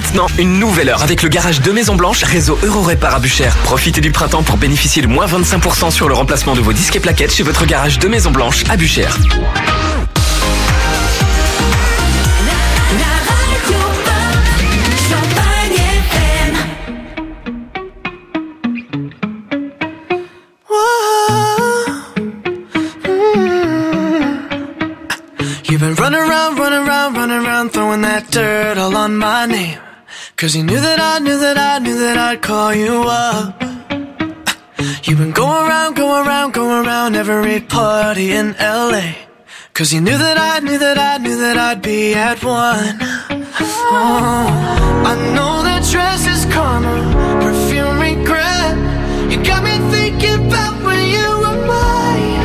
maintenant une nouvelle heure avec le garage de Maison Blanche, réseau Eurorépar à Buchères. Profitez du printemps pour bénéficier de moins 25% sur le remplacement de vos disques et plaquettes chez votre garage de Maison Blanche à Buchères. You've been running around, throwing that dirt all on my name. Cause you knew that I'd call you up. You've been going around every party in LA. Cause you knew that I'd be at one. Oh, I know that dress is karma, perfume regret. You got me thinking about when you were mine.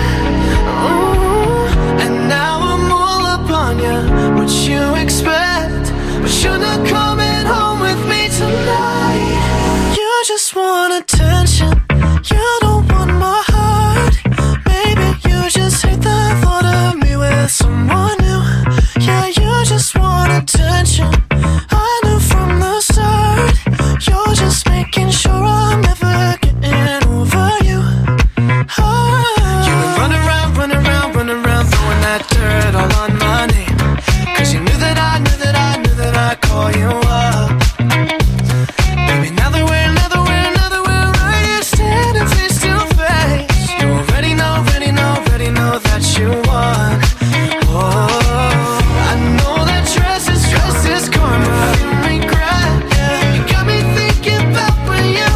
And now I'm all up on you, what you expect. But you're not coming home with me tonight. You just want attention, you don't want my heart. Maybe you just hate the thought of me with someone new. Yeah, you just want attention, I knew from the start. You're just making sure I'm never getting over you. You've been running around, throwing that dirt all on my name. Cause you knew that I'd call you up. Baby, now that we're right here standing face to face, you already know that you won. Oh, I know that dress is karma, regret. Yeah. You got me thinking about when you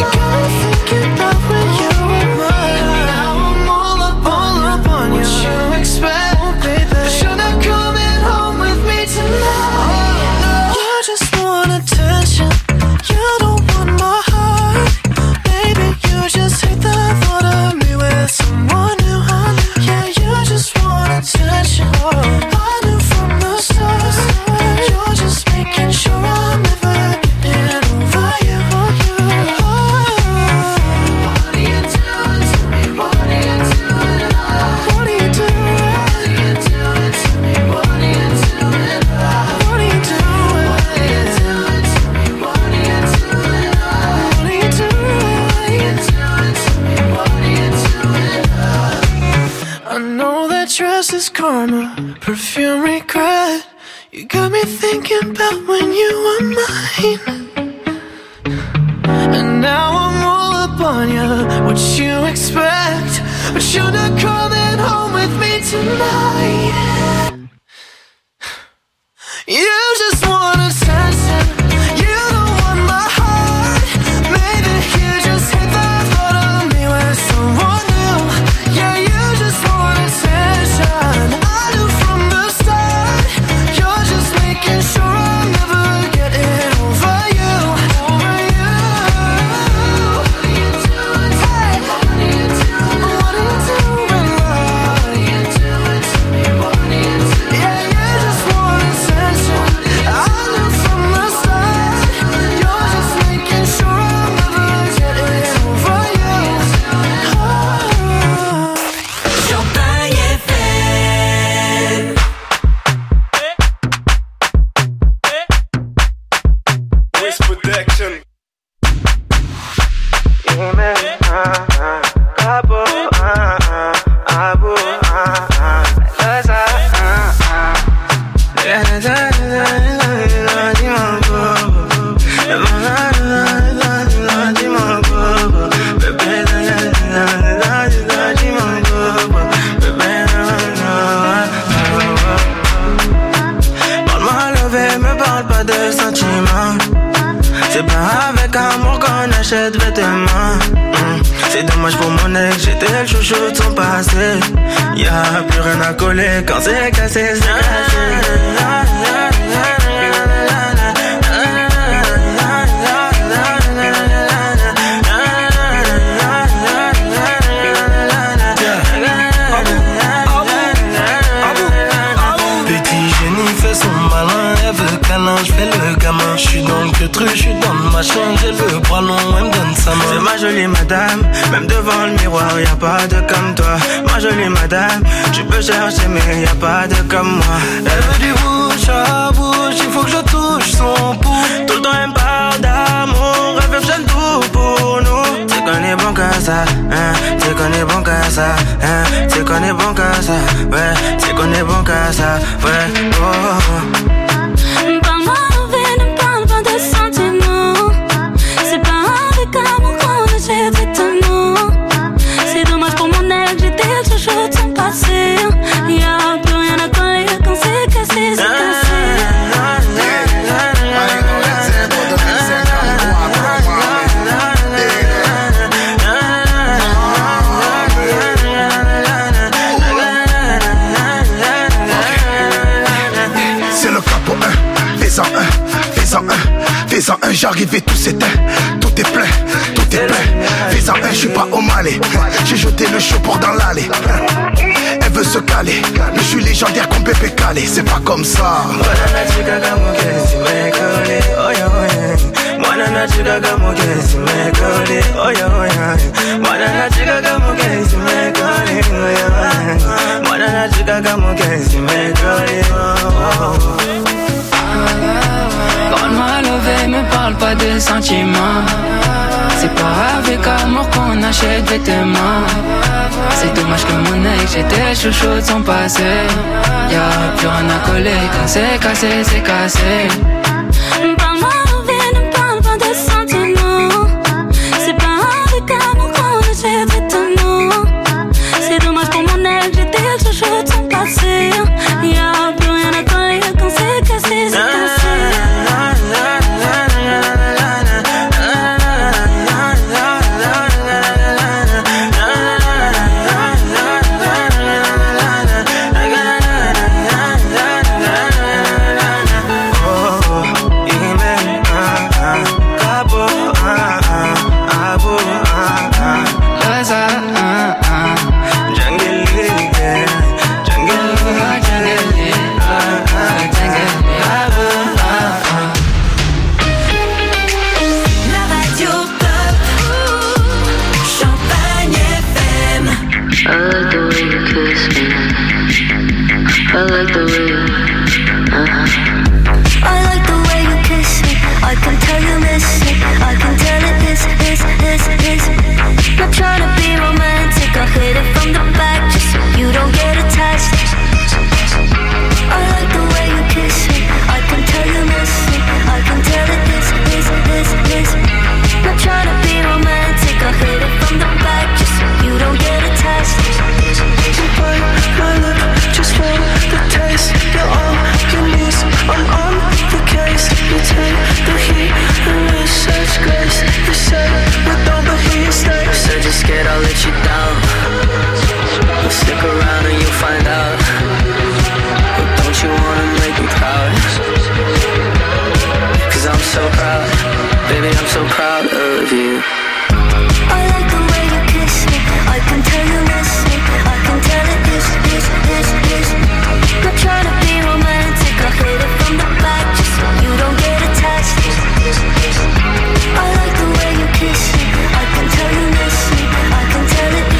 were mine. Now I'm all up on you. What you expect, oh, baby? But you're not coming home with me tonight. You just want attention, you don't want my heart. Baby, you just hate the thought of me with someone new. Yeah, you just want attention, I knew from the start. You're just making sure I'm never getting over you. What are you doing to me? What are you doing? What are you doing to me? What are you doing? What are you doing? What are you doing to me? What are you doing? What are you doing to me? What are you doing? I know that dress is karma, perfume regret. You got me thinking about when you were mine. And now I'm all up on you, what you expect. But you're not coming home with me tonight. You just want attention, you don't want my heart. Maybe you just hate the thought of me with someone new. Yeah, you just want attention, I knew from the start. You're just making sure I'm never getting over you. What are you doing? Hey, what are you doing? What are you doing? What are you doing to me? What are you doing? Yeah, you just want attention, I knew from the start. You're just making sure I'm never getting over you. Champagne FM. Wiz Protection. Parle-moi levé, me parle pas de sentiments. C'est pas avec amour qu'on achète vêtements. C'est dommage pour mon ex, j'étais le chouchou de son passé. Y'a plus rien à coller quand c'est cassé, c'est cassé. Petit génie fait son malin, elle veut câlin, j'fais le gamin. J'suis dans le truc, j'suis dans le machin, j'ai le bras long, elle me donne sa main. C'est ma jolie madame, même devant le miroir, y'a pas de comme toi. Ma jolie madame, tu peux chercher mais y'a pas de comme moi. Elle veut du rouge, chat bouge, il faut que je touche son pouls. Tout le temps elle me parle d'amour, elle veut que je donne tout pour nous. T'es qu'on est bon qu'à ça, hein. T'es qu'on est bon qu'à ça, hein. T'es qu'on est bon qu'à ça, ouais. T'es qu'on est bon qu'à ça, ouais. Oh. Parle-moi envers, ne parle pas de sentiments. C'est pas avec amour qu'on achète vêtements. C'est dommage pour mon ex, j'étais le chouchou de son passé. Y'a plus rien à coller quand c'est cassé, c'est cassé. C'est le capo 1, fais-en un, fais-en un, fais-en un, j'arrive et tout s'éteint. Tout est plein, tout est plein. Fais-en un, je suis pas au Malais. J'ai jeté le show pour dans l'allée. Elle veut se caler, mais je suis légendaire comme Pépé Calé. C'est pas comme ça. Parle-moi levé, me parle pas de sentiments. C'est pas avec amour qu'on achète vêtements. C'est dommage que mon ex, j'étais chouchou de son passé. Y'a plus rien à coller quand c'est cassé, c'est cassé. Parle-moi envers, ne parle pas de sentiments. C'est pas avec amour qu'on achète vêtements. C'est dommage pour mon ex, j'étais le chouchou de son passé. Y'a plus rien à coller quand c'est cassé, c'est cassé. I like the way you, I like the way you kiss me. I can tell you miss it. I can tell it is. Not trying to be romantic. I hit it from the back just so you don't get attached. I like the way you kiss me. I can tell you miss it. I can tell it is. Not trying to be romantic. I hit it from the back just so you don't get attached. My lip just for the taste. You're all you need. I'm on the case. You take the heat and with such grace. You say you don't, but he stays. Said you're scared, I'll let you down. Well, stick around and you'll find out. But don't you wanna make me proud? Cause I'm so proud, baby, I'm so proud of you. I like the way you kiss me. I can tell you miss me. I can tell it is. Not trying to be romantic. I hit it from the back just so you don't get attached. I like the way you kiss me. I can tell you miss me. I can tell it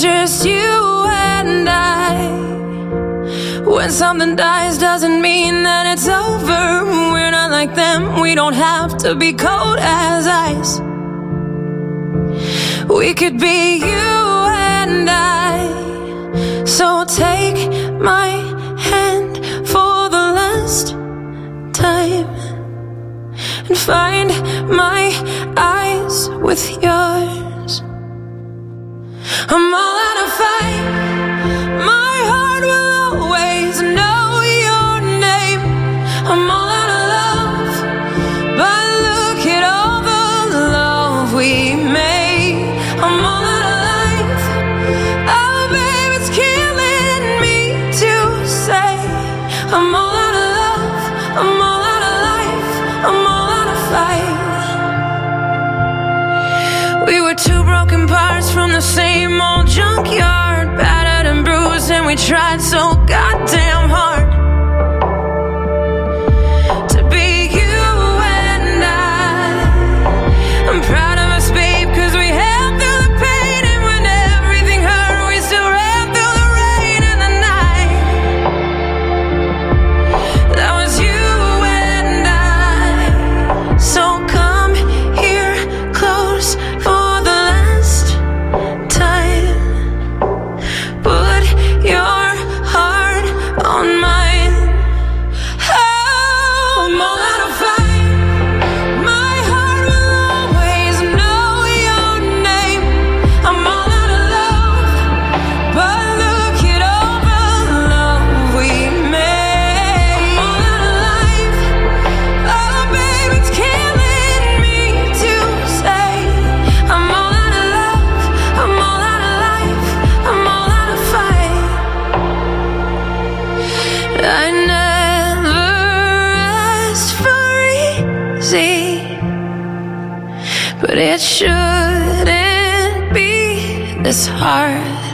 just you and I. When something dies doesn't mean that it's over. We're not like them, we don't have to be cold as ice. We could be you and I. So take my hand for the last time and find my eyes with yours. I'm all out of fight. My heart will always know your name. I'm all out of love, but look at all the love we made. I'm all out of life. Oh, babe, it's killing me to say. I'm all out of love. I'm all out of life. I'm all out of fight. We were two broken parts from the same old junkyard, battered and bruised, and we tried so goddamn hard to be you and I. I'm proud of us, babe, cause we held through the pain, and when everything hurt, we still ran through the rain and the night. That was you and I. So come here close for the last time. Put your heart on mine. Oh, I'm all out of fight. My heart will always know your name. I'm all out of love, but look at all the love we made. I'm all out of life. Oh, babe, it's killing me to say. I'm all out of love. I'm all out of life. I'm all out of fight. I never asked for easy, but it shouldn't be this hard.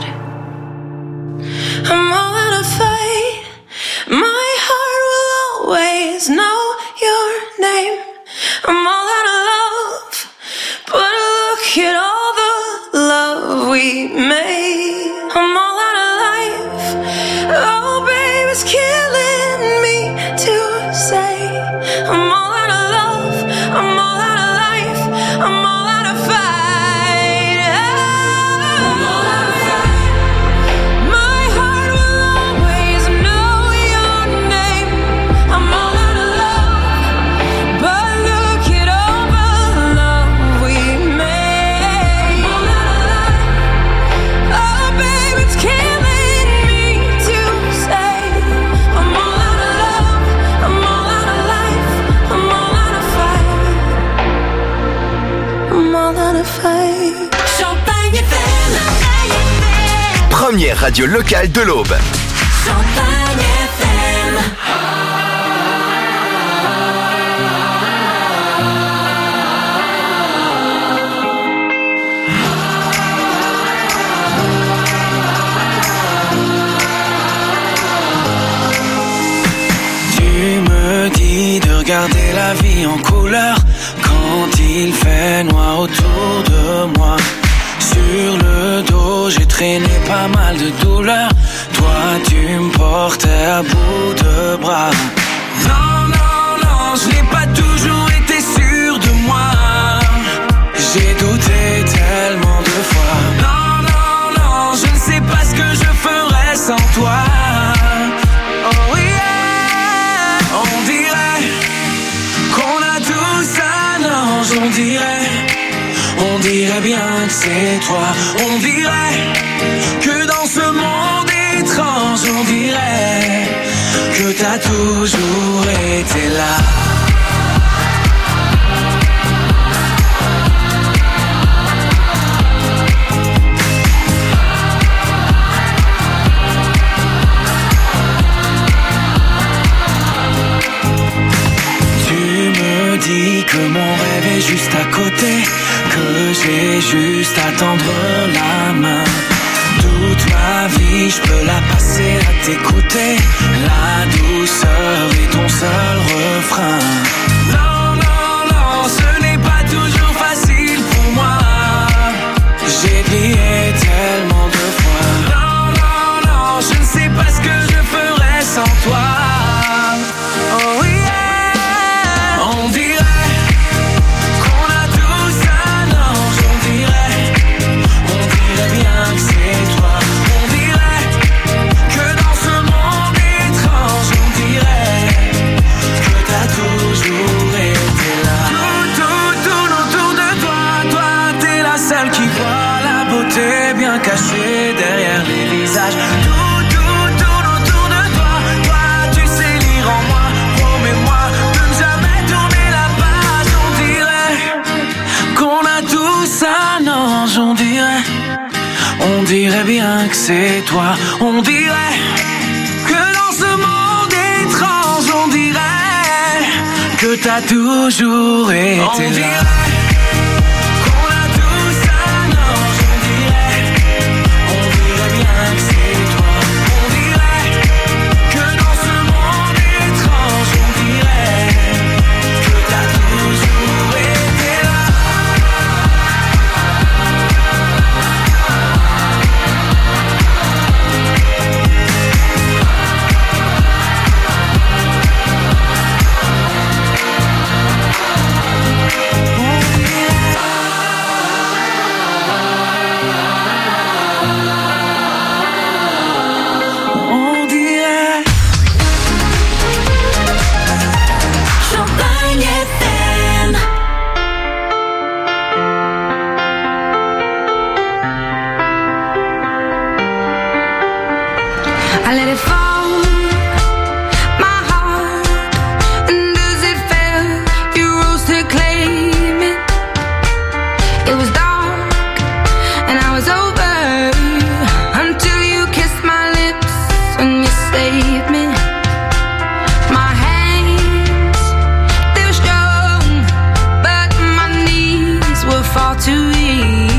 I'm all out of fight. My heart will always know your name. I'm all out of love, but look at all the love we made. I'm all out of life. Oh, babe, it's killing me to say. I'm all out of love. I'm all out of life. I'm all out of fight. I'm all out of fight. My heart will always know your name. I'm all out of love, but look at all the love we made. I'm all out of life. Oh, babe, it's killing me to say. I'm all out of love. I'm all out of life. I'm all out of fight. I'm all out of fight. Champagne FM. Première radio locale de l'Aube. Champagne FM. Tu me dis de regarder la vie en couleur quand il fait noir autour de moi. Sur le dos, j'ai traîné pas mal de douleurs. Toi, tu me portais à bout de bras. Non, non, non, je n'ai pas toujours été sûr de moi. J'ai douté tellement de fois. Non, non, non, je ne sais pas ce que je ferais sans toi. Oh yeah, on dirait qu'on a tous un ange, on dirait bien que c'est toi. On dirait que dans ce monde étrange, on dirait que t'as toujours été là. Dis que mon rêve est juste à côté, que j'ai juste à tendre la main. Toute ma vie, je peux la passer à t'écouter. La douceur est ton seul refrain. Non, non, non, ce n'est pas toujours facile pour moi. J'ai prié tellement de fois. c'est toi. On dirait que dans ce monde étrange, on dirait que t'as toujours été là. On dirait qu'on a tous un ange, on dirait bien que c'est toi. On dirait que dans ce monde étrange, on dirait que t'as toujours été là. I let it fall, my heart, and as it fell, you rose to claim it. It was dark, and I was over, until you kissed my lips and you saved me. My hands, they were strong, but my knees were far too weak.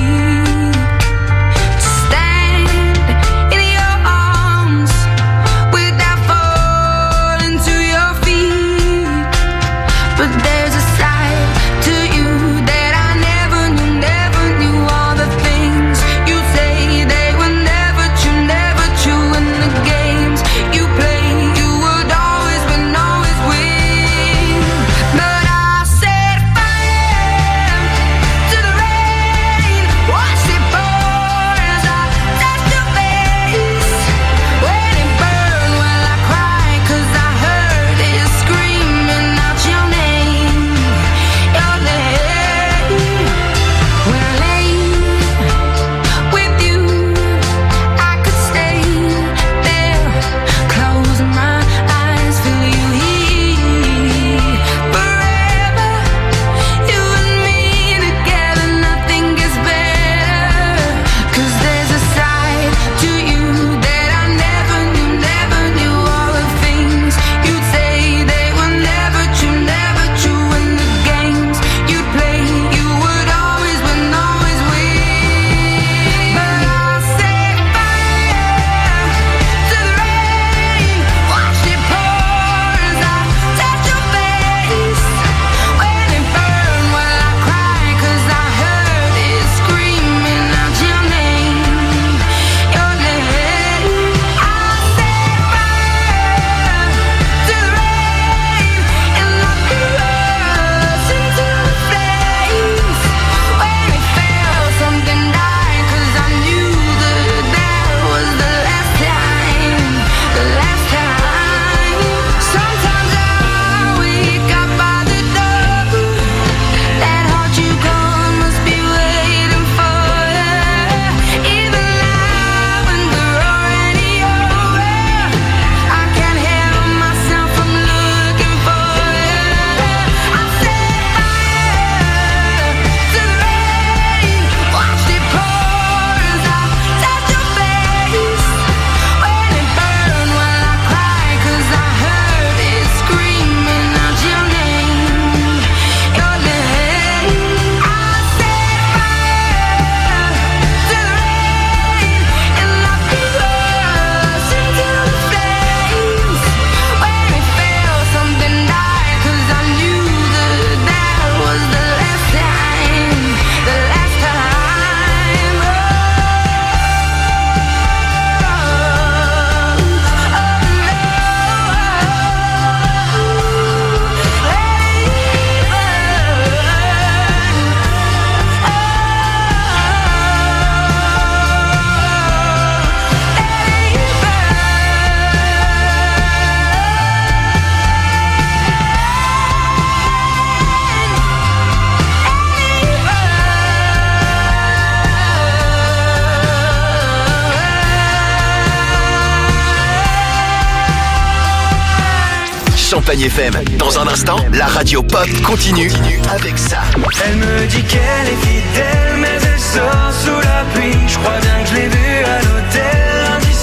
Champagne FM. Dans un instant, la radio pop continue avec ça. Elle me dit qu'elle est fidèle, mais elle sort sous la pluie. Je crois bien que je l'ai vue à l'hôtel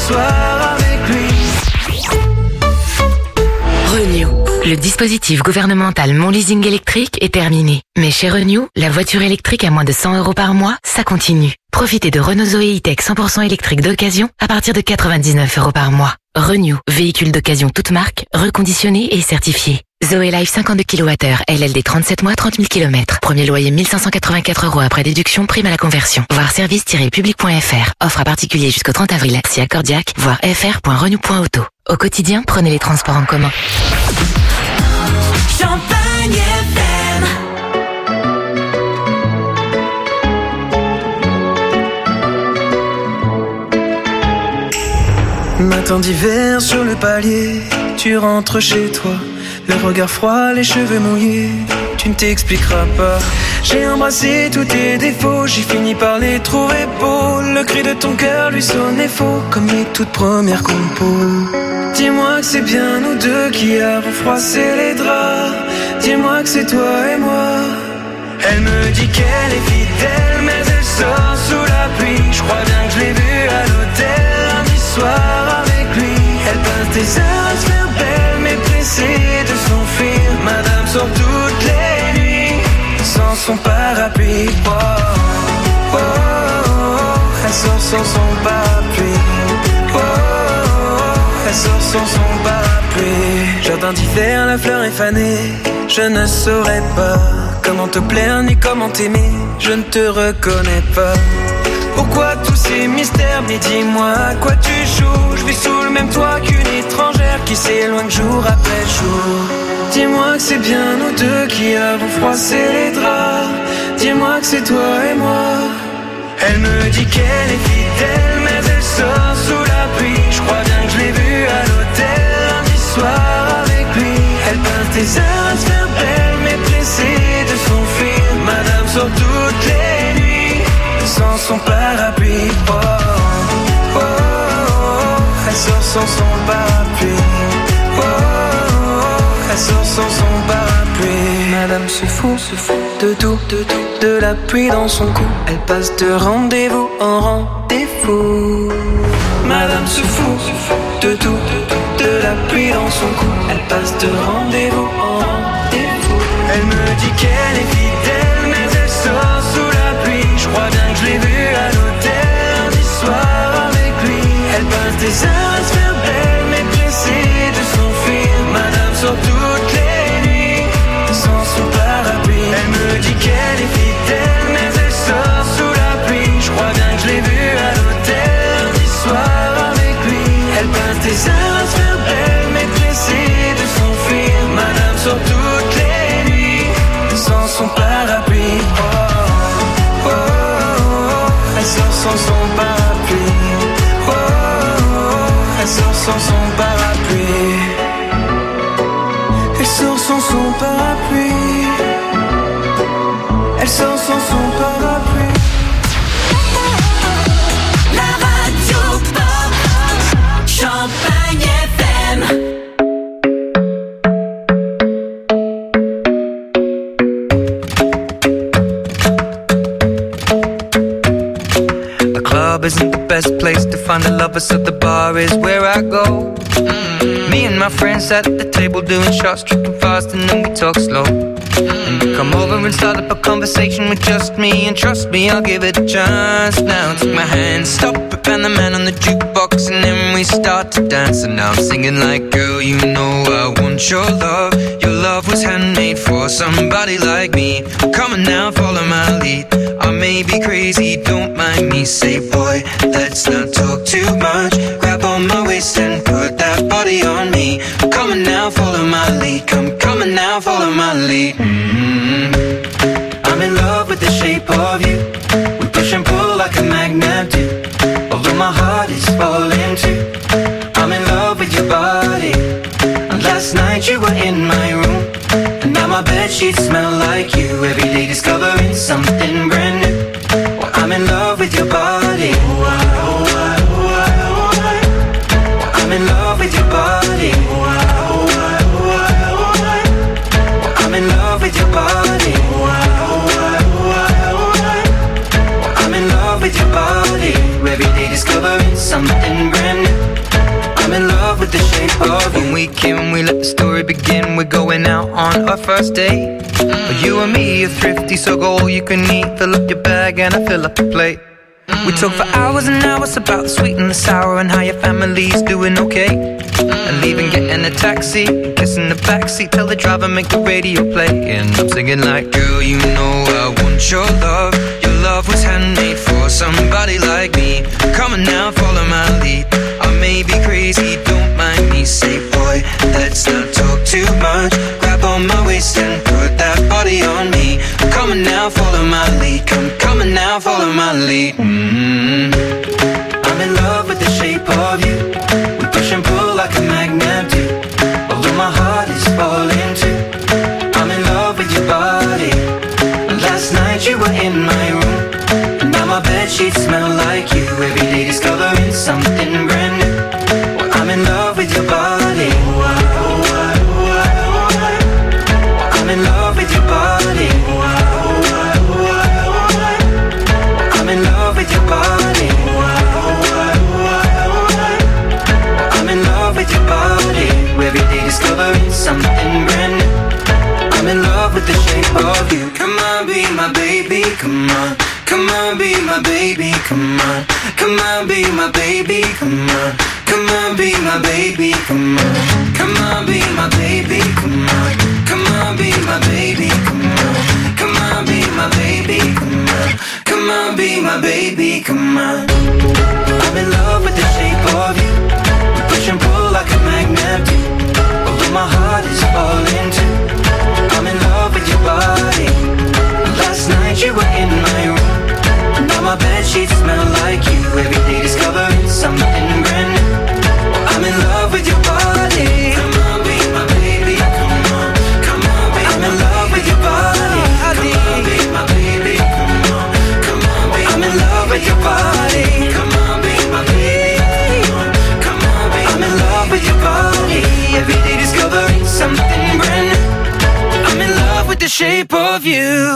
soir avec lui. Renew. Le dispositif gouvernemental Mon Leasing électrique est terminé. Mais chez Renew, la voiture électrique à moins de 100 € par mois, ça continue. Profitez de Renault Zoé E-Tech 100% électrique d'occasion à partir de 99 € par mois. Renew, véhicule d'occasion toute marque, reconditionné et certifié. Zoé Life 52 kWh, LLD 37 mois, 30 000 km. Premier loyer 1584 € après déduction, prime à la conversion. Voir service-public.fr. Offre à particulier jusqu'au 30 avril. Si accordiaque, voir fr.renew.auto. Au quotidien, prenez les transports en commun. Champagne FM. Matin d'hiver sur le palier, tu rentres chez toi, le regard froid, les cheveux mouillés, tu ne t'expliqueras pas. J'ai embrassé tous tes défauts, j'ai fini par les trouver beaux. Le cri de ton cœur lui sonnait faux, comme les toutes premières compos. Dis-moi que c'est bien nous deux qui avons froissé les draps. Dis-moi que c'est toi et moi. Elle me dit qu'elle est fidèle, mais elle sort sous la pluie. Je crois bien que je l'ai vue à l'hôtel lundi soir avec lui. Elle passe des heures à se faire belle, mais pressée de s'enfuir. Madame sort toutes les nuits sans son parapluie. Oh, oh, oh, oh. Elle sort sans son parapluie. Oh, oh, oh. Elle sort sans son parapluie. Jardin d'hiver, la fleur est fanée. Je ne saurais pas comment te plaire ni comment t'aimer. Je ne te reconnais pas. Pourquoi tous ces mystères? Mais dis-moi à quoi tu joues. Je vis sous le même toit qu'une étrangère qui s'éloigne jour après jour. Dis-moi que c'est bien nous deux qui avons froissé les draps. Dis-moi que c'est toi et moi. Elle me dit qu'elle est fidèle, mais elle sort sous la pluie. Je crois bien que je l'ai vue à l'hôtel lundi soir avec lui. Elle passe des heures à se faire belle, mais pressée de s'enfuir. Madame sort toutes les nuits sans son parapluie. Oh, oh, oh, oh. Elle sort sans son parapluie. Oh, oh, oh. Elle sort sans son parapluie. Madame se fout de tout, de la pluie dans son cou. Elle passe de rendez-vous en rendez-vous. Madame se fout de tout, de la pluie dans son cou. Elle passe de rendez-vous en rendez-vous. Elle me dit qu'elle est fidèle, mais elle sort sous la pluie. Je crois bien que je l'ai vue à l'hôtel lundi soir avec lui. Elle passe des heures à se faire belle, mais pressée de s'enfuir. Madame sort toutes les nuits sans son parapluie. Elle me dit qu'elle est fidèle, mais elle sort sous la pluie. Je crois bien que je l'ai vue à l'hôtel lundi soir avec lui. Elle passe des heures à se faire belle, mais pressée de s'enfuir. Madame sort toutes les nuits sans son parapluie. Oh, oh, oh, oh. Elle sort sans son parapluie. Oh, oh, oh. Elle sort sans son parapluie. Elle sort sans son parapluie. Elle sort sans son parapluie. La radio pop, Champagne FM. The club isn't the best place to find the lovers, so the bar is where I go. Me and my friends at the table doing shots, tripping fast, and then we talk slow. And you come over and start up a conversation with just me, and trust me, I'll give it a chance. Now take my hand, stop it, and the man on the jukebox, and then we start to dance. And now I'm singing like, girl, you know I want your love. Your love was handmade for somebody like me. Come on now, follow my lead. I may be crazy, don't mind me. Say, boy, let's not talk too much. Grab on my waist and put that body on me. Come on now, follow my lead. Come on now, follow my lead. I'm in love with the shape of you. We push and pull like a magnet do. Although my heart is falling too. I'm in love with your body. And last night you were in my room, and now my bedsheets smell like you. Every day discovering something brand new. Well, I'm in love with your body. I'm in love with your body. I'm in love with your body. I'm in love with your body. Every day discovering something brand new. love with the shape of you. When we came, we let the story begin. We're going out on our first date. You and me are thrifty, so go all you can eat. Fill up your bag and I fill up the plate. We talk for hours and hours about the sweet and the sour and how your family's doing okay. And leaving, getting a taxi, kissing the backseat, tell the driver make the radio play. And I'm singing like, girl, you know I want your love. Your love was handmade for somebody like me. Come on now, follow my lead. I may be crazy, don't mind me. Say, boy, let's not talk too much. Grab on my waist and put that body on me. Come on now, follow my lead. Come on now, follow my lead. I'm in love with the shape of you. We push and pull like a magnet do. Although my heart is falling too. I'm in love with your body. Last night you were in my room, and now my bedsheets smell like you. Every day discovering something brand new. Well, I'm in love with your body. I'm in love with your body. I'm in love with your body. I'm in love with your body. Every day discovering something brand new. I'm in love with the shape of you. Come on, be my baby, come on. Come on, be my baby, come on. Come on, be my baby, come on. Come on, be my baby, come on. Come on, be my baby, come on. Come on, be my baby, come on. Come on, be my baby, come on. Come on, be my baby, come on. I'm in love with the shape of you. We push and pull like a magnet do. Although my heart is falling too. I'm in love with your body. Last night you were in my room, and now my bedsheets smell like you. Every day discovering something brand new. Well, I'm in love with your body. Come on, be my baby, come on. Come on, be I'm in love with your body. Come on, be my baby, come on. Come on, be I'm in love with your body. Come on, be my baby, come on. Come on, be I'm in love with your body. Every day discovering something brand new. I'm in love with the shape of you.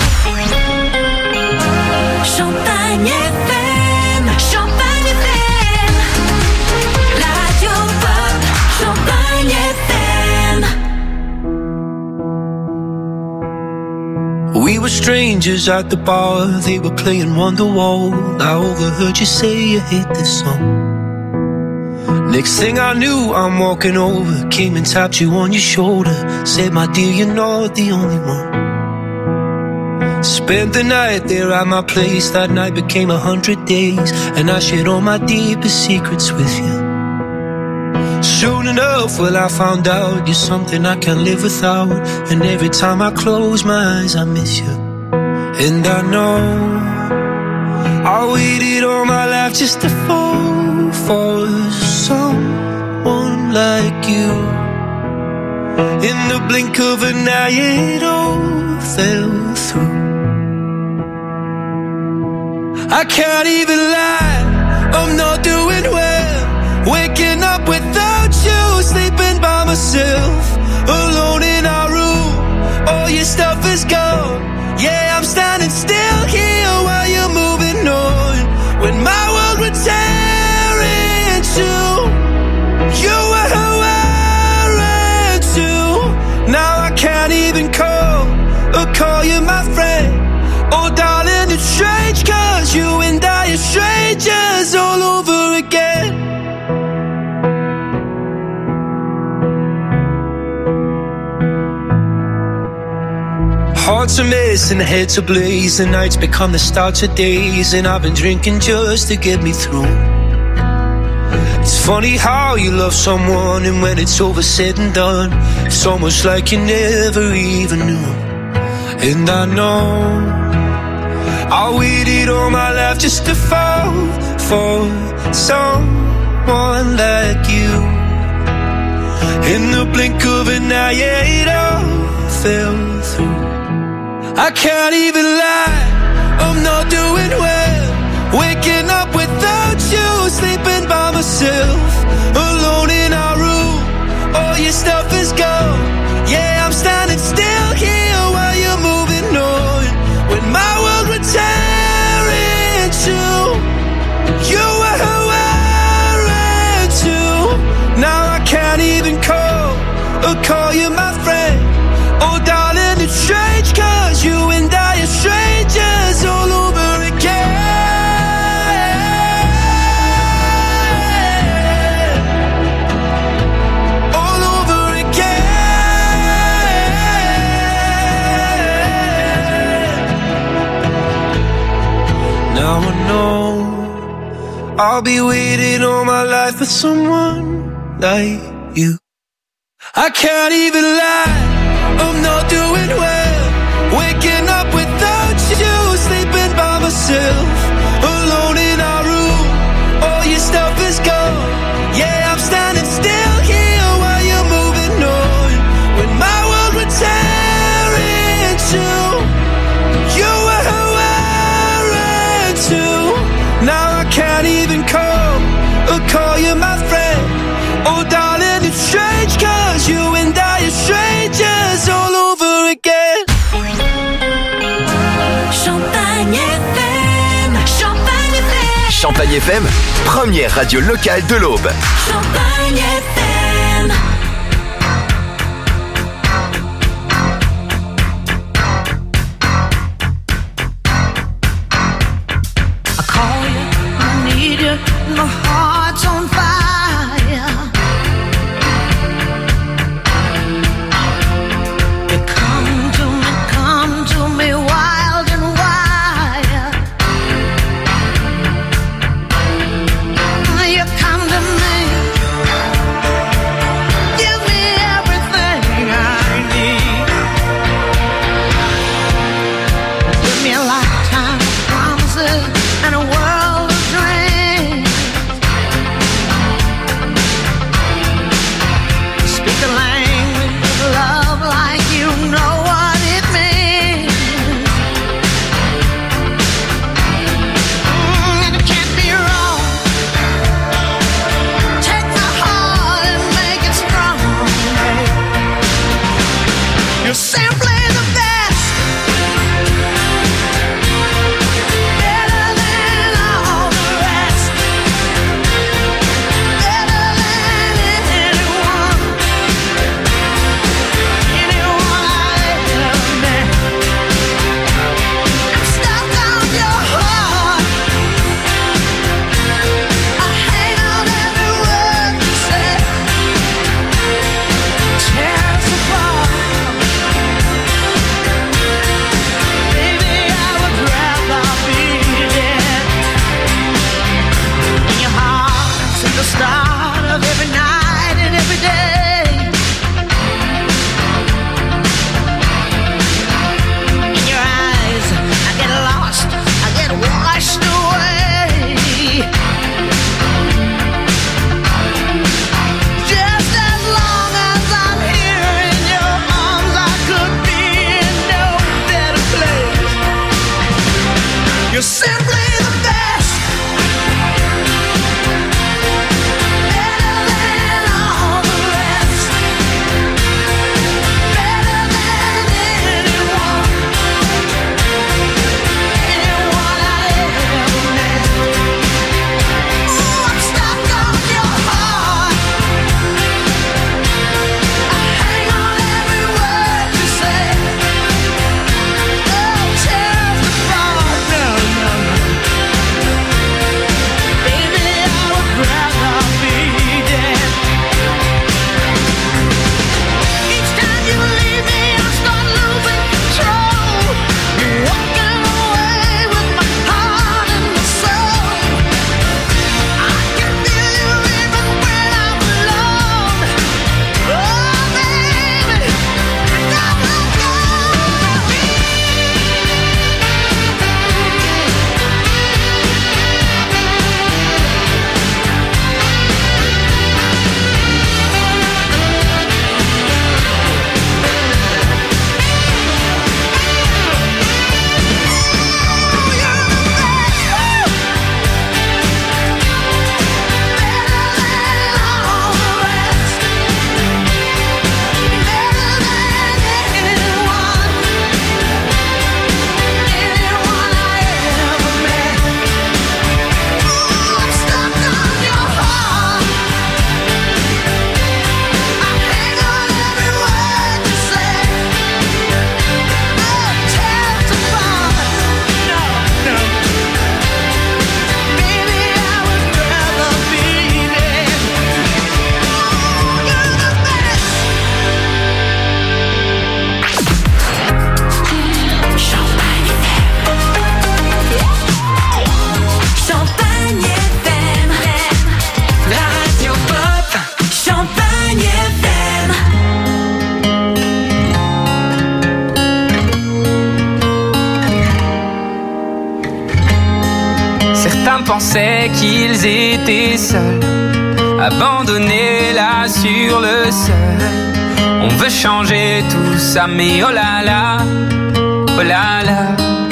Champagne FM, Champagne FM, la radio pop, Champagne FM. We were strangers at the bar, they were playing Wonderwall. I overheard you say you hate this song. Next thing I knew, I'm walking over, came and tapped you on your shoulder. Said, my dear, you're not the only one. Spent the night there at my place. That night became 100 days, and I shared all my deepest secrets with you. Soon enough, well, I found out you're something I can't live without. And every time I close my eyes, I miss you. And I know I waited all my life just to fall for someone like you. In the blink of an eye, it all fell through. I can't even lie, I'm not doing well. Waking up without you, sleeping by myself, alone in our room. All your stuff is gone. Yeah, I'm standing still here while you're moving on. When my world would tear into, you were wearing too. Now I can't even call you my friend. Oh darling, it's strange, cause you and I are strangers all over again. Hearts a mess and heads ablaze. The nights become the start of days, and I've been drinking just to get me through. It's funny how you love someone, and when it's over said and done, it's almost like you never even knew. And I know I waited all my life just to fall for someone like you. In the blink of an eye, yeah, it all fell through. I can't even lie, I'm not doing well. Waking up without you, sleeping by myself, alone in our room. All your stuff is gone. Yeah, I'm standing still here while you're moving on. When my world would tear into, you were wearing too. Now I can't can't even call you my friend. Oh darling, it's strange, cause you and I are strangers all over again. All over again. Now I know I'll be waiting all my life for someone like you. I can't even lie, I'm not doing well. Waking up without you, sleeping by myself, alone in our room. All your stuff is gone. Yeah, I'm standing still here while you're moving on. When my world would tear into, you were wearing too. Now I can't even call you my friend. Oh darling, it's strange, cause you and I are strangers all over again. Champagne FM, Champagne FM. Champagne FM, première radio locale de l'Aube. Champagne FM. I call you, I need you, my heart's on fire. You come to me wild and wild. You come to me pensaient qu'ils étaient seuls, abandonnés là sur le sol. On veut changer tout ça, mais oh là là, oh là là.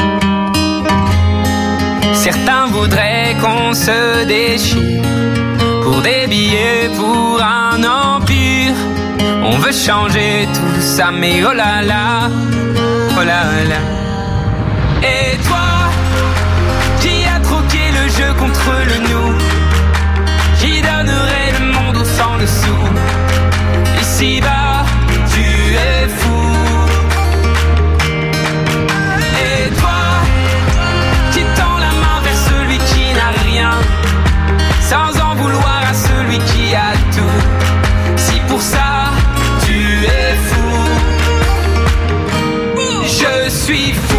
Certains voudraient qu'on se déchire pour des billets, pour un empire. On veut changer tout ça, mais oh là là, oh là là. Et toi, qui a troqué le jeu contre le nous, qui donnerait le monde au sang dessous. Ici-bas, tu es fou. Et toi, qui tend la main vers celui qui n'a rien, sans en vouloir à celui qui a tout. Si pour ça, tu es fou, je suis fou.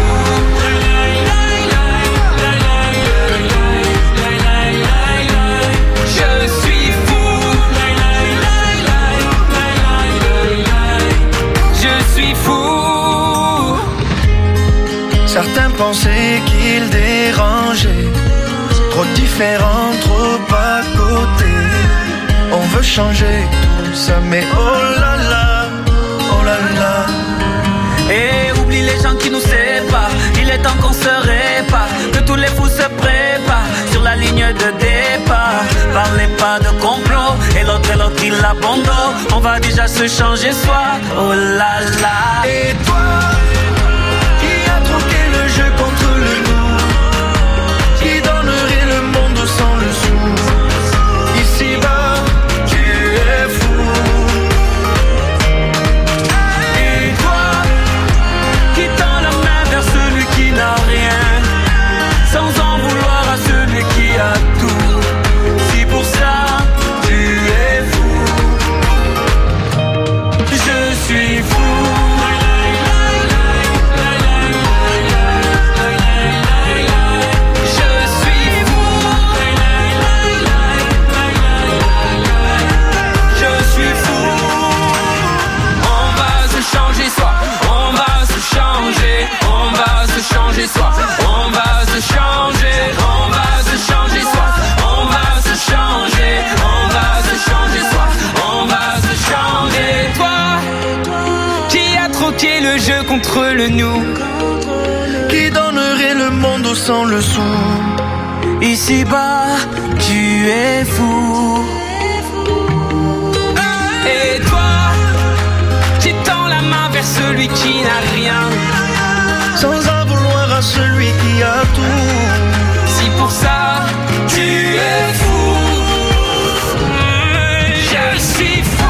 Certains pensaient qu'ils dérangeaient, trop différents, trop à côté. On veut changer tout ça, mais oh là là, oh là là. Et oublie les gens qui nous séparent, il est temps qu'on se répare, que tous les fous se préparent sur la ligne de départ. Parlez pas de complot, et l'autre il abandonne. On va déjà se changer soi, oh là là. Et toi, jeu contre le nous, qui donnerait le monde sans le sou. Ici-bas, tu es fou. Et toi, qui tend la main vers celui qui n'a rien, sans en vouloir à celui qui a tout. Si pour ça, tu es fou, je suis fou. Changer soi, on va se changer, on va se changer soi, on va se changer, on va se changer soi, on va se changer. Toi, qui a troqué le jeu contre le nous, qui donnerait le monde sans le sou. Ici-bas, tu es fou. Et toi, qui tend la main vers celui qui n'a rien, sans en vouloir à celui qui a tout. Si pour ça, tu es fou, je suis fou.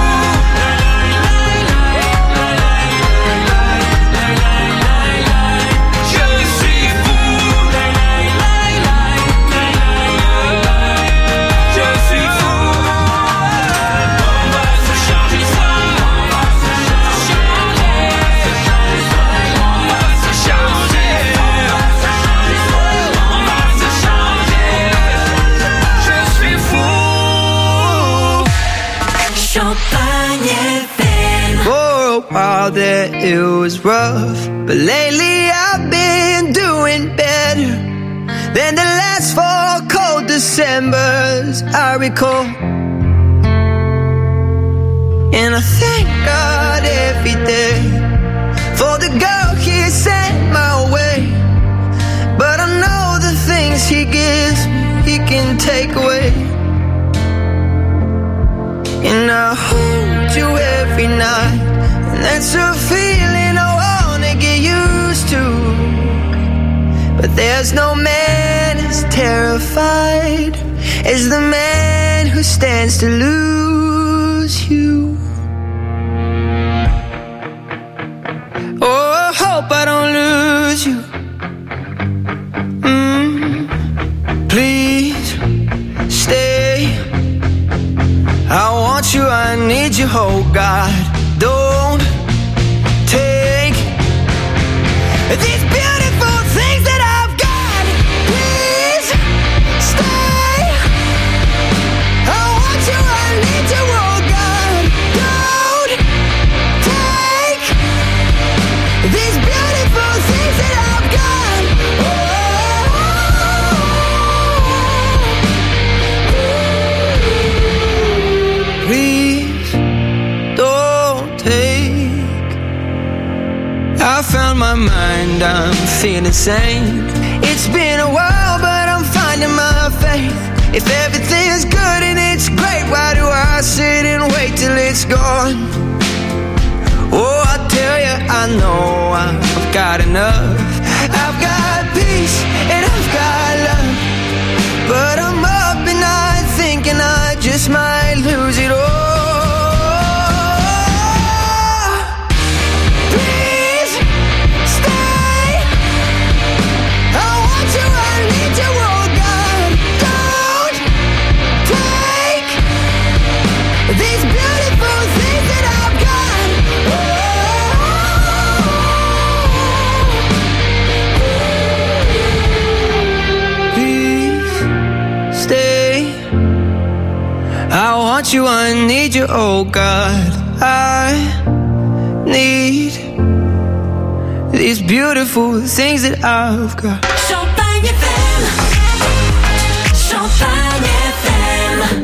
While there it was rough, but lately I've been doing better than the last 4 cold Decembers I recall. And I thank God every day for the girl He sent my way. But I know the things He gives me, He can take away. And I hold you every night, and that's a feeling I wanna get used to. But there's no man as terrified as the man who stands to lose you. Oh, I hope I don't lose you. Please stay. I want you, I need you, oh God. Don't take these beautiful things that I've got. Please stay. I want you, I need you, oh God. Don't take these beautiful things that I've got. Oh. my mind, I'm feeling sane. It's been a while, but I'm finding my faith. If everything's good and it's great, why do I sit and wait till it's gone? Oh, I tell you, I know I've got enough. I've got peace and I've got love, but I'm up and I'm thinking I just might lose it all. Please stay. I want you, I need you, oh God. Don't take these beautiful things that I've got. Please stay. I want you, I need you, oh God. I need these beautiful things that I've got. Champagne FM. Champagne FM.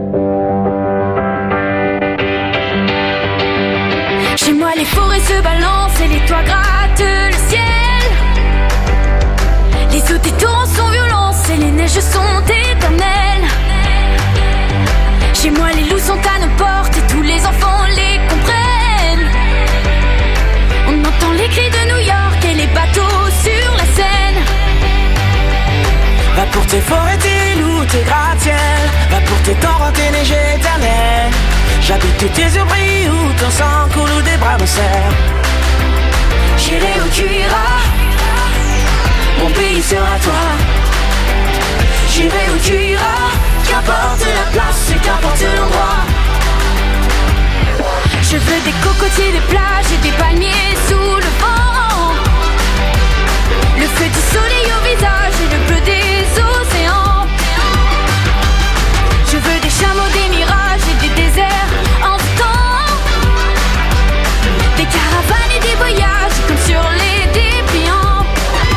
Chez moi les forêts se balancent et les toits grattent le ciel. Les eaux des torrents sont violentes et les neiges sont éternelles. Chez moi les loups sont à nos portes et tous les enfants les comprennent. On entend les cris de New York et les bateaux sur la Seine. Va pour tes forêts, tes loups, tes gratte-ciel. Va pour tes torrents, tes neiges éternelles. J'habite où tes yeux brillent, où ton sang coule, où des bras me serrent. J'irai où tu iras, mon pays sera toi. j'irai où tu iras. Qu'importe la place et qu'importe l'endroit. Je veux des cocotiers, des plages et des palmiers sous le vent. Le feu du soleil au visage et le bleu des océans. Je veux des chameaux, des mirages et des déserts en tout temps. Des caravanes et des voyages comme sur les dépliants.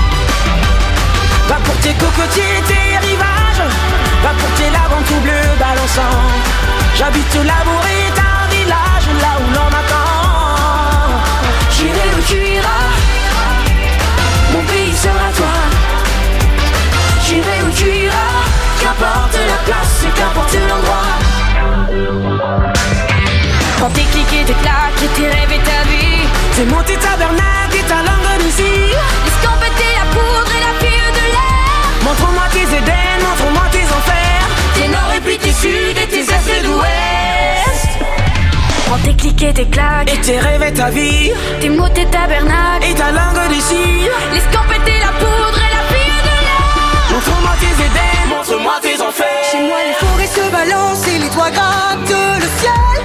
Va pour tes cocotiers, tes rivages. Va pour tes laves en tout bleu balançant. J'habite au labour et un village là où l'on m'attend. J'irai où tu iras, mon pays sera toi. j'irai où tu iras. Qu'importe la place et qu'importe l'endroit. Quand tes clics et tes claques et tes rêves et ta vie, T'es monté tabernacle et ta langue d'ici. l'escampette et la poudre et la fille de l'air. Montre-moi tes Éden, montre-moi tes enfers. Tes nord et puis tes sud et tes est et d'ouest. Quand tes clics et tes claques et tes rêves et ta vie, tes mots, tes tabernacles et ta langue d'ici. l'escampette et la poudre et la fille de l'air. Montre-moi tes Éden, montre-moi tes enfers. Chez moi les forêts se balancent et les toits grattent le ciel.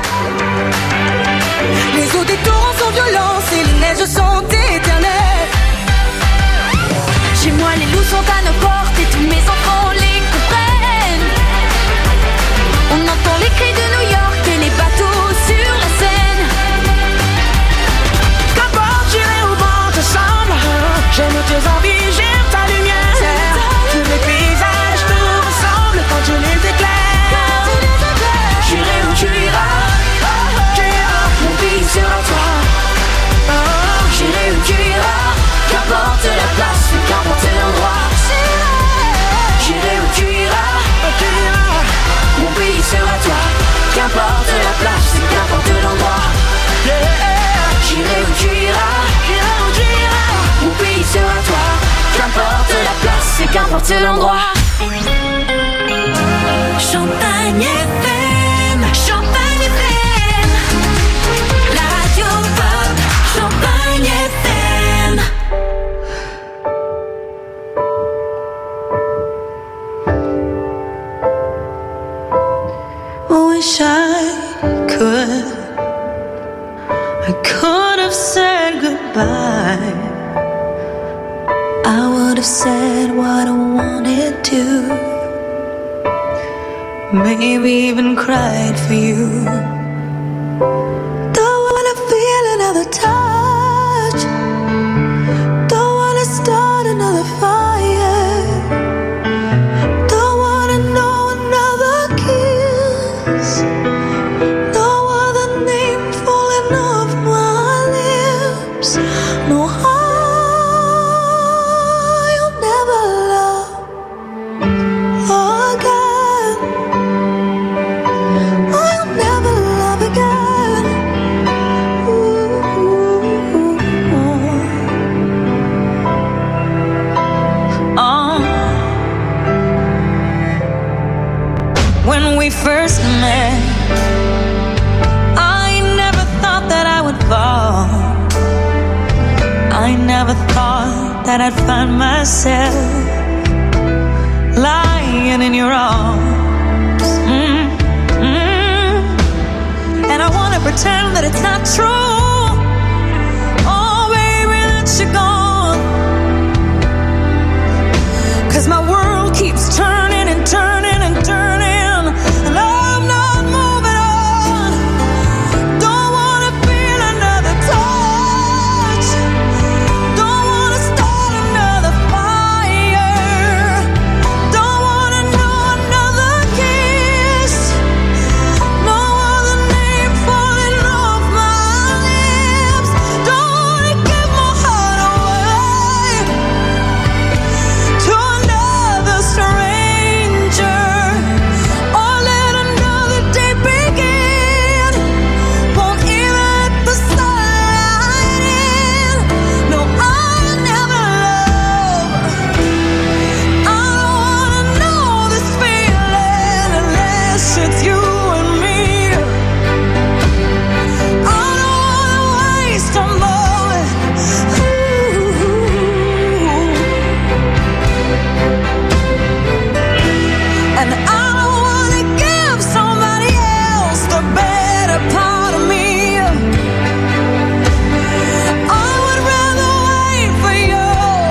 Les eaux des torrents sont violentes et les neiges sont éternelles. Chez moi les loups sont à nos portes et tous mes enfants les comprennent. On entend les cris de New York et les bateaux sur la Seine. Qu'importe, j'irai où vent te semble. J'aime tes envies, j'aime ta lumière. Tous les paysages te ressemblent quand je les éclaire. J'irai où tu iras, mon pays sera toi. J'irai où tu iras, qu'importe la place, qu'importe l'endroit. J'irai où tu iras, mon pays sera toi. Qu'importe la place, qu'importe l'endroit. J'irai où tu iras, mon pays sera toi. Qu'importe la place, qu'importe l'endroit. Champagne FM, Champagne FM, la radio pop, Champagne FM. Wish I could have said goodbye. I would have said what I wanted to. Maybe even cried for you. Don't wanna feel another touch. Don't wanna start another fire. Don't wanna know another kiss. No other name falling off my lips. No heart. that I'd find myself lying in your arms. And I wanna pretend that it's not true. Oh baby, that you're gone. 'Cause my world keeps turning and turning and turning, and I'm not moving on. Don't wanna feel another touch. Don't wanna start another fire. Don't wanna know another kiss. No other name falling off my lips. Don't wanna give my heart away to another stranger, or let another day begin. Won't even let the sunlight in. No, I'll never love. I don't wanna know this feeling unless it's you and me. I don't wanna waste a moment. And I don't wanna give somebody else the better part of me. I would rather wait for you.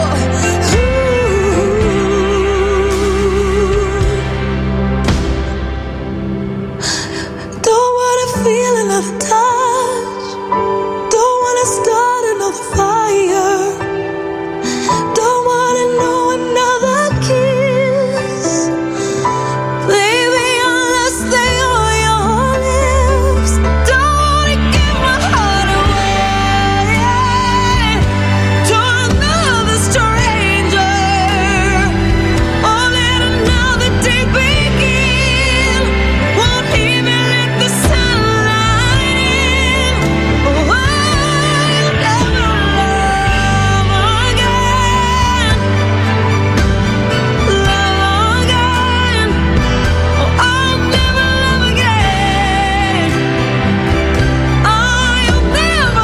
Don't wanna feel another touch. Don't wanna start another fire. Don't wanna know another kiss. Baby, unless they are your lips. Don't wanna give my heart away to another stranger, or let another day begin. Won't even let the sunlight in. Oh, I'll never love again. Love again. Oh, I'll never love again. I'll never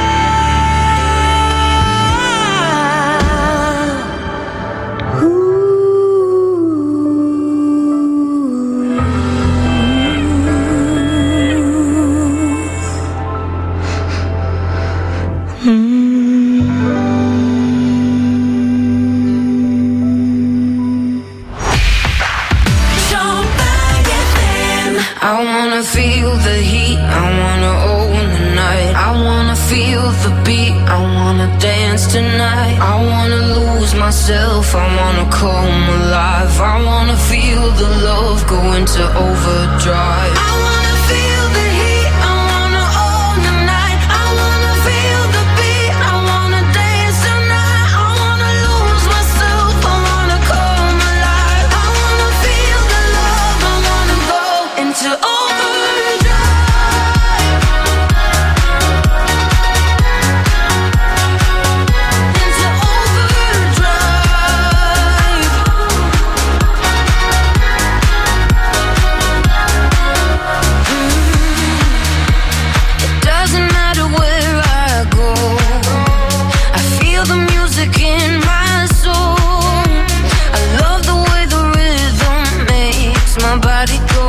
I wanna feel the heat, I wanna own the night. I wanna feel the beat, I wanna dance tonight. I wanna lose myself, I wanna come alive. I wanna feel the love go into overdrive. I wanna feel the heat, I wanna own the night. I wanna feel the beat, I wanna dance tonight. I wanna lose myself, I wanna come alive. I wanna feel the love, I wanna go into overdrive. Into overdrive. It doesn't matter where I go, I feel the music in my soul. I love the way the rhythm makes my body go.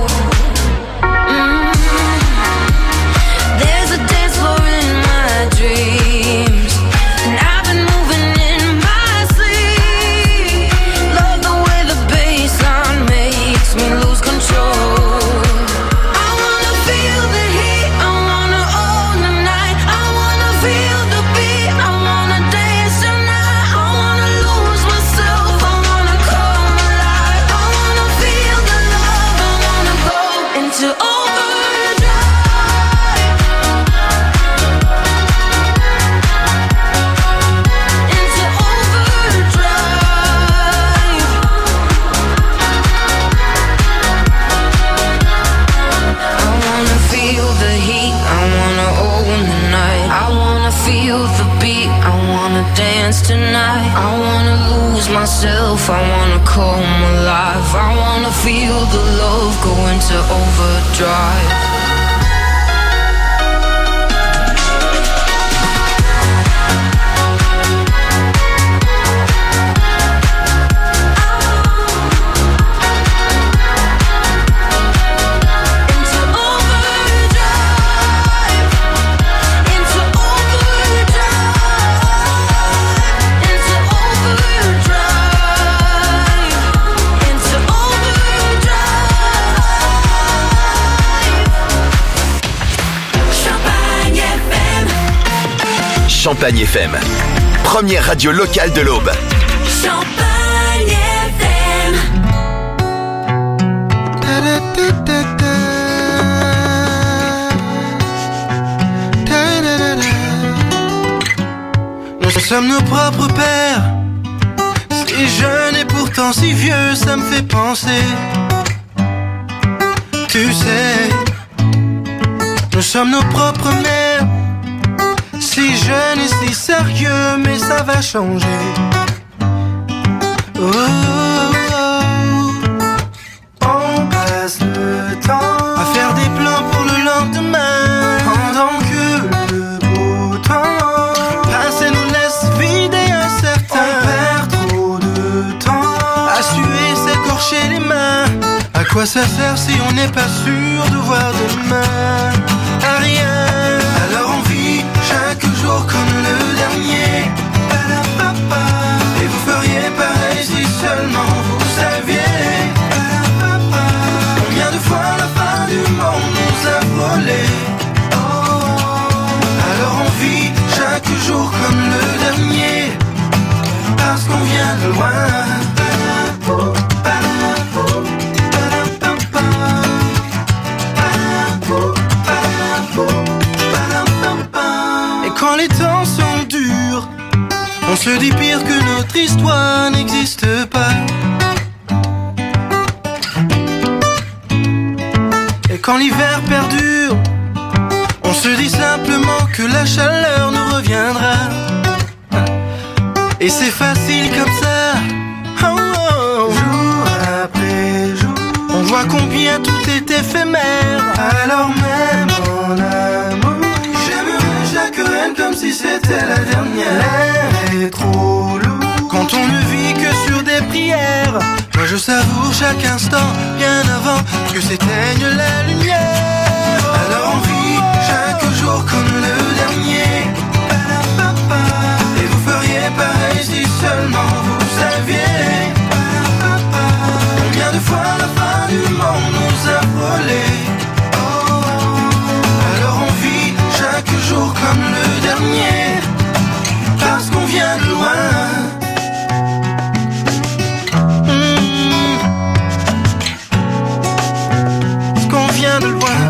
There's a dance floor in my dreams, and I've been moving in my sleep. Love the way the bassline makes me lose control. I wanna feel the heat, I wanna own the night. I wanna feel the beat, I wanna dance tonight. I wanna lose myself, I wanna come alive. I wanna feel the love, I wanna go into overdrive. Into overdrive. I wanna feel the heat, I wanna own the night. I wanna feel the beat, I wanna dance tonight. I wanna lose myself, I wanna come alive. I wanna feel the love go into overdrive. Champagne FM. Première radio locale de l'Aube. Champagne FM. Nous sommes nos propres pères. Si jeune et pourtant si vieux, ça me fait penser. Tu sais, nous sommes nos propres mères. Si jeune et si sérieux, mais ça va changer. Oh, oh, oh. On passe le temps à faire des plans pour le lendemain, pendant que le beau temps passe et nous laisse vider un certain. On perd trop de temps à suer, s'écorcher les mains. À quoi ça sert si on n'est pas sûr de voir demain? À rien. Alors on vit chaque jour comme le dernier. Et vous feriez pareil si seulement vous saviez. Combien de fois la fin du monde nous a volé. Alors on vit chaque jour comme le dernier, parce qu'on vient de loin. Et quand les temps sont durs, on se dit pire que notre histoire n'existe pas. Et quand l'hiver perdure, on se dit simplement que la chaleur nous reviendra. Et c'est facile comme ça, oh, oh. Jour après jour, on voit combien tout est éphémère. Alors même en amour, j'aimerais chaque reine comme si c'était la dernière. L'air est trop lourd quand on ne vit que sur des prières. Moi je savoure chaque instant bien avant que s'éteigne la lumière. Alors on vit chaque jour comme le dernier. Et vous feriez pareil si seulement vous saviez. Combien de fois la fin du monde nous a frôlés. Alors on vit chaque jour comme le dernier, parce qu'on vient de loin. Parce qu'on vient de loin.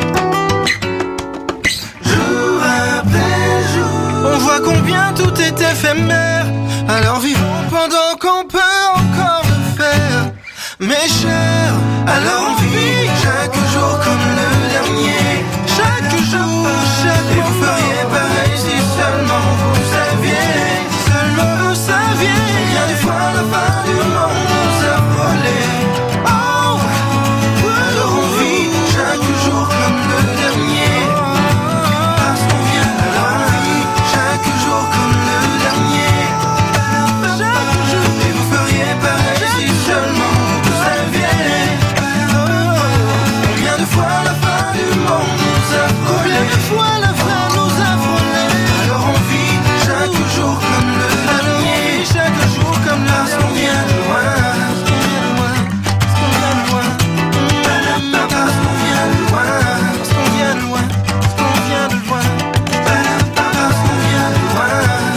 Jour après jour, on voit combien tout est éphémère. Alors vivons pendant qu'on peut encore le faire. Mes chers, alors on vit chaque jour comme le dernier. Chaque jour, chaque jour. Et vous feriez pareil si seulement vous saviez. Seulement vous saviez. Combien de fois la fin du monde nous a volé. Oh, alors on vit chaque jour comme le dernier, parce qu'on vient. Alors on vit chaque jour comme le dernier. Chaque jour. Et vous feriez pareil si seulement vous saviez. Combien de fois la fin du monde nous a frôlé. Combien de fois la fin nous a frôlé. Alors on vit chaque jour comme le dernier. Chaque jour comme là, parce qu'on vient de loin. Parce qu'on vient de loin. Parce qu'on vient de loin. Parce qu'on vient de loin. Parce qu'on vient de loin. Parce qu'on vient de loin.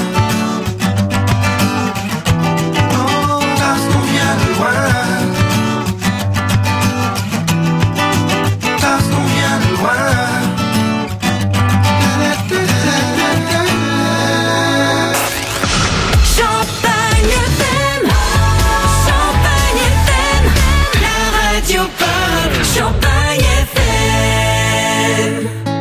Oh, parce qu'on vient de loin. Parce qu'on vient de loin. Champagne FM. Champagne FM. La radio pop. Champagne FM.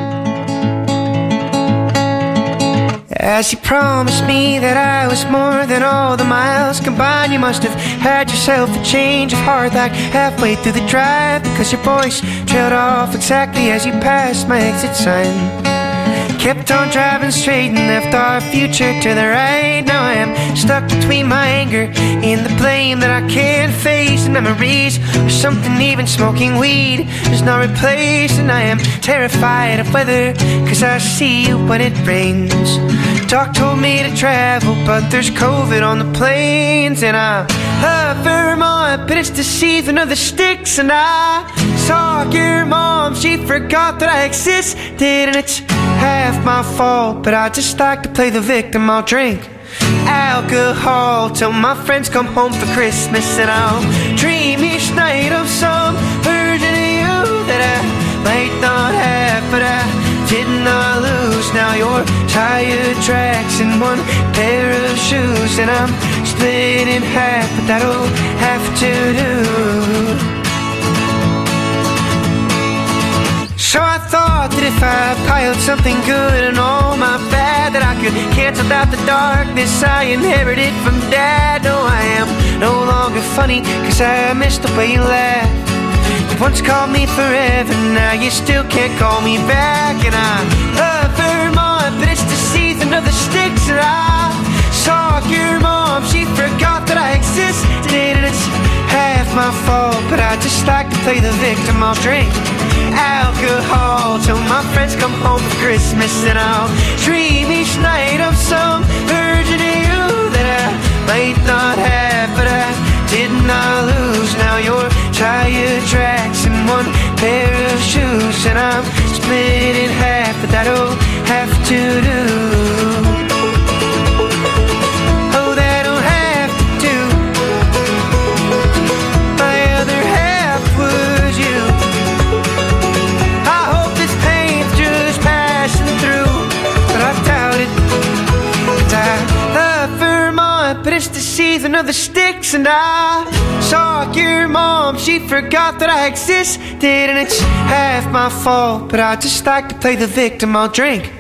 As you promised me that I was more than all the miles combined, you must have had yourself a change of heart like halfway through the drive, because your voice trailed off exactly as you passed my exit sign. Kept on driving straight and left our future to the right. Now I am stuck between my anger and the blame that I can't face, and memories or something even smoking weed is not replaced. And I am terrified of weather, cause I see you when it rains. Doc told me to travel, but there's COVID on the planes. And I love Vermont, but it's the season of the sticks. And I saw your mom, she forgot that I existed. And it's half my fault, but I just like to play the victim. I'll drink alcohol till my friends come home for Christmas, and I'll dream each night of some version of you that I might not have, but I did not lose. Now you're tire tracks and one pair of shoes, and I'm split in half, but that'll have to do. So I thought that if I piled something good and all my bad, that I could cancel out the darkness I inherited from Dad. No, I am no longer funny, cause I missed the way you laughed. You once called me forever, now you still can't call me back. And I love Vermont, but it's the season of the sticks. And I saw your mom, she forgot that I existed, and it's half my fault, but I just like to play the victim. I'll drink alcohol till my friends come home for Christmas, and I'll dream each night of some version of you that I might not have, but I did not lose. Now you're tire tracks and one pair of shoes, and I'm split in half, but that'll have to do. Oh, that'll have to do. My other half was you. I hope this pain's just passing through, but I doubt it. I love Vermont, but it's the season of the sticks, and I saw your mom, she forgot that I existed, and it's half my fault, but I just like to play the victim. I'll drink